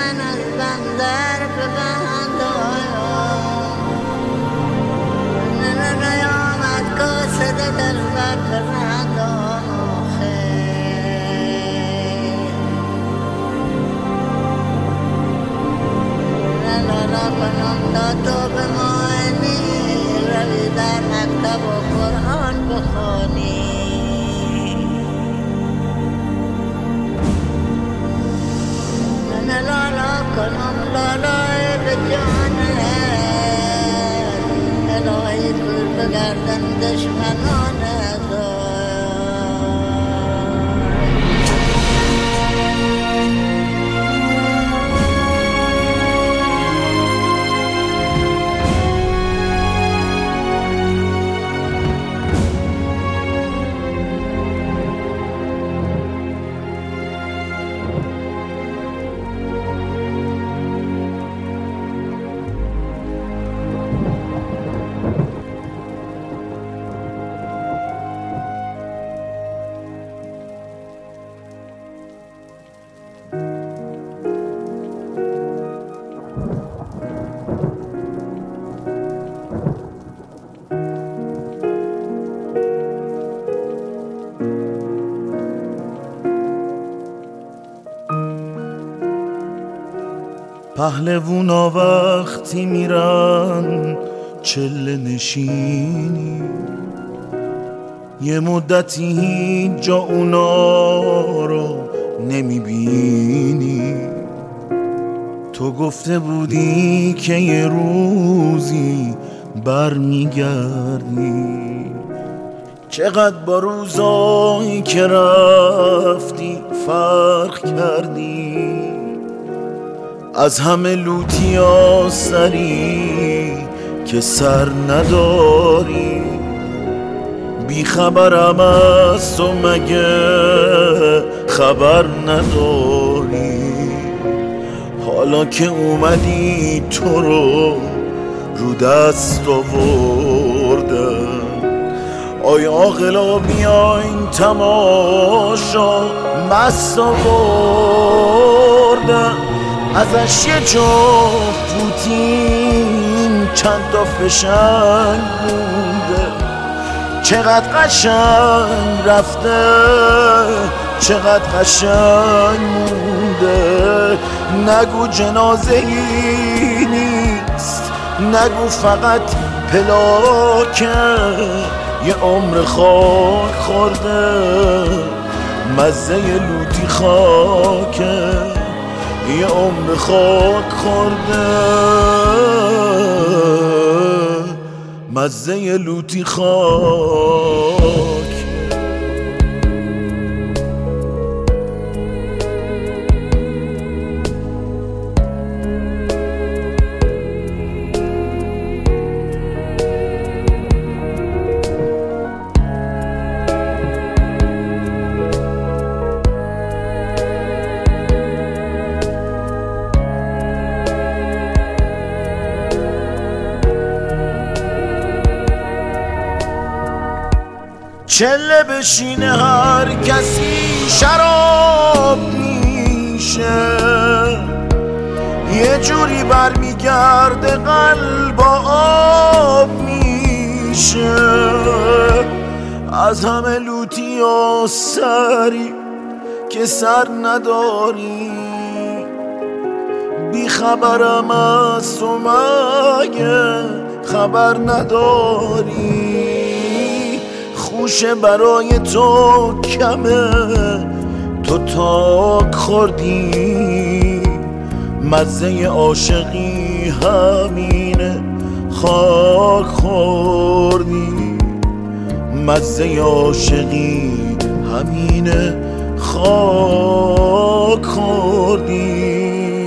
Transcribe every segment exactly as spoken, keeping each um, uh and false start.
من از بندر به بندایم نه نیامد کاسده در بکرندان لالا کنم تا تو به معنی روی در مکتب و قرآن بخونی نه لالا کنم لالای به جانت الهی دور بگردن دشمنانت پهلوونا وقتی میرن چله نشینی یه مدتی هیچ جا اونا رو نمیبینی تو گفته بودی که یه روزی بر میگردی چقدر با روزایی که رفتی فرق کردی از همه لوتیا سری که سر نداری بی خبرم از تو مگه خبر نداری حالا که اومدی تو رو رو دست آوردن آیا عاقلا بیاین تماشا مست آوردن ازش یه جفت فوتین چند تا فشنگ مونده چقدر قشنگ رفته چقدر قشنگ مونده نگو جنازه ای نیست نگو فقط پلاکه یه عمر خاک خورده مزه لوتی خاکه یه عمر خاک خورده مزه لوتی خاک چله بشینه هر کسی شراب میشه یه جوری برمیگرده قلب آب میشه از همه لوتی و سری که سر نداری بی خبرم از تو مگه خبر نداری خوشه برای تو کمه تو تاک خوردی مزه عاشقی همینه خاک خوردی مزه عاشقی همینه خاک خوردی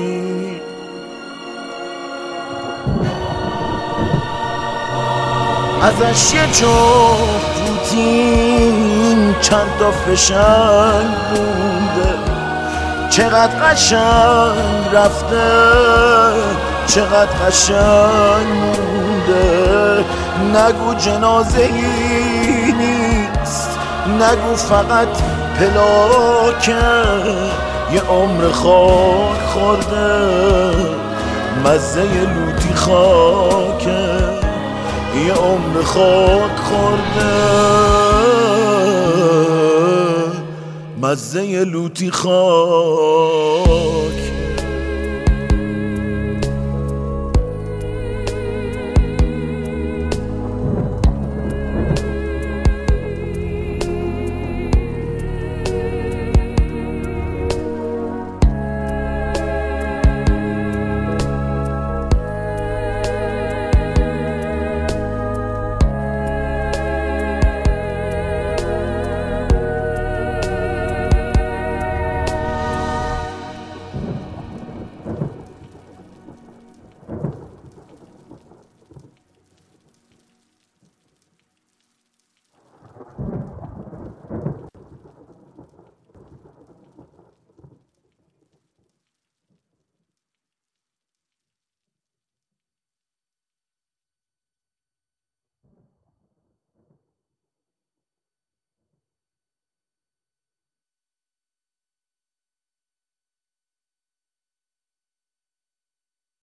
ازش یه جفت فوتین چند تا فشنگ مونده چقدر قشنگ رفته چقدر قشنگ مونده نگو جنازه ای نیست نگو فقط پلاکه یه عمر خاک خورده مزه لوتی خاکه، یه عمر خاک خورده مزه لوتی خاک.